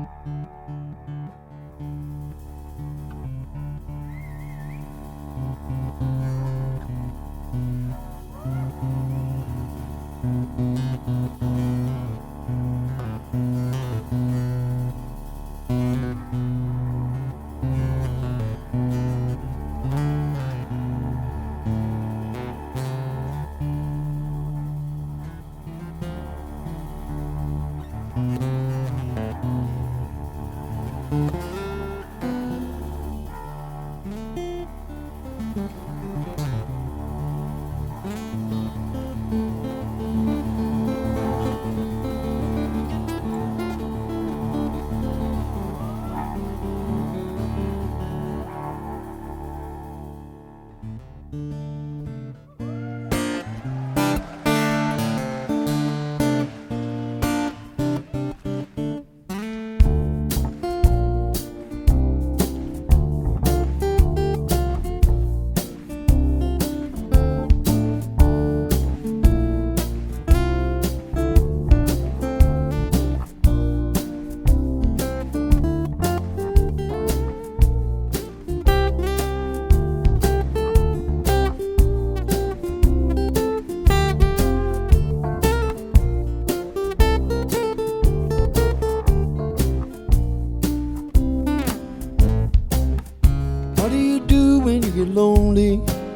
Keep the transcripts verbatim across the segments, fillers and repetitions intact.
Lonely,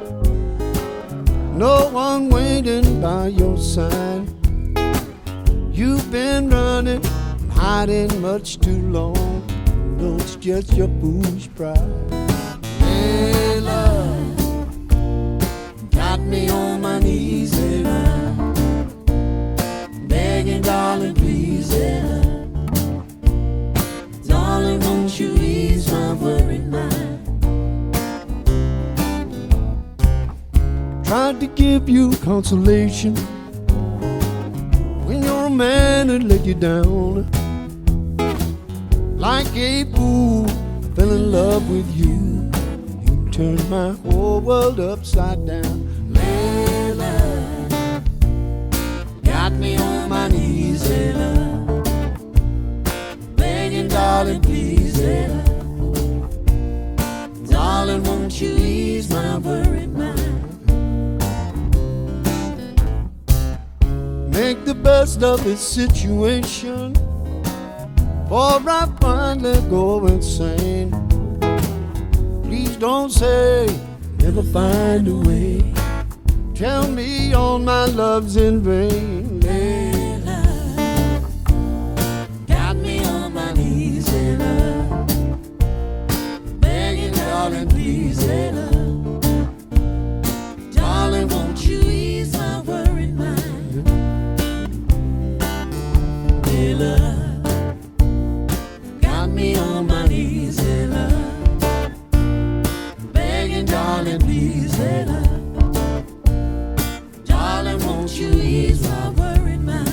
no one waiting by your side. You've been running, hiding much too long. No, it's just your foolish pride. Hey, love, got me on my knees, hey, love, begging, darling, please, hey, love, darling, won't you ease my worried mind? Tried to give you consolation when your man had let you down. Like a fool, fell in love with you. You turned my whole world upside down. Layla, got me on my knees, Layla, begging, darling, please, Layla, darling, won't you ease my worried mind? Make the best of this situation, or I finally go insane. Please don't say never find a way. Tell me all my love's in vain. Layla, got me on my knees, Layla, begging, darling, please, Layla, darling, won't you ease my worried mind? Layla, got me on my knees, Layla, begging, darling, please, Layla, darling, won't you ease my worried mind?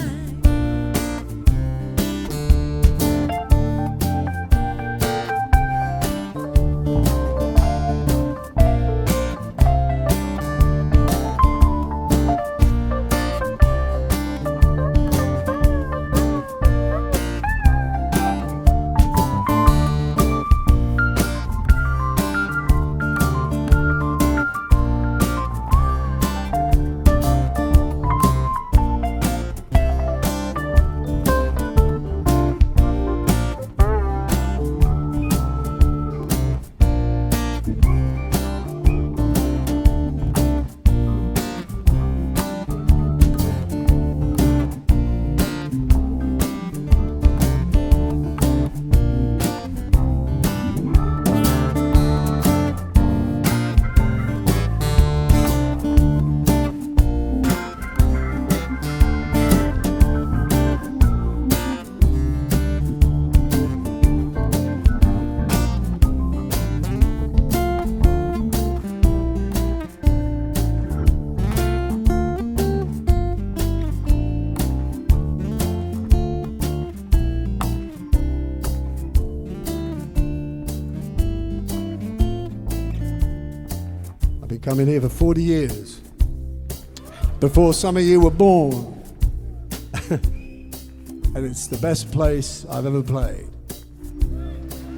Coming here for forty years, before some of you were born. And it's the best place I've ever played.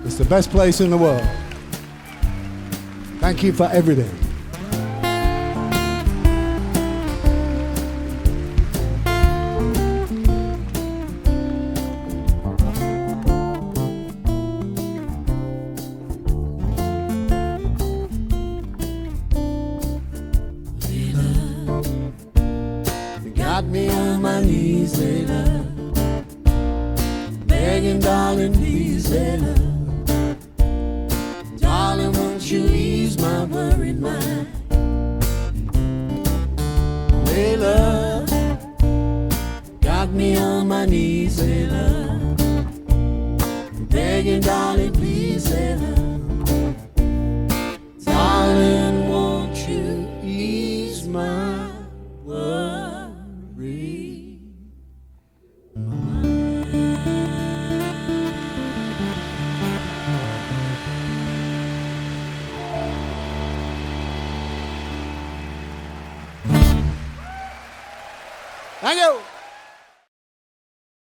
It's the best place in the world. Thank you for everything. Got me on my knees, Layla, begging, darling, please, Layla. Darling, won't you ease my worried mind? Layla, got me on my knees, Layla, begging, darling, please, Layla. Darling, won't you ease my worried? Thank you.